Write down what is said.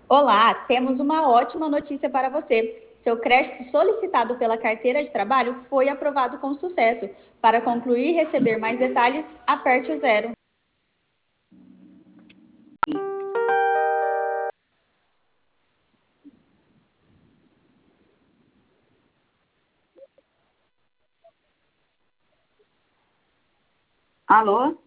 Olá, temos uma ótima notícia para você. Seu crédito solicitado pela carteira de trabalho foi aprovado com sucesso. Para concluir e receber mais detalhes, aperte o zero. Alô?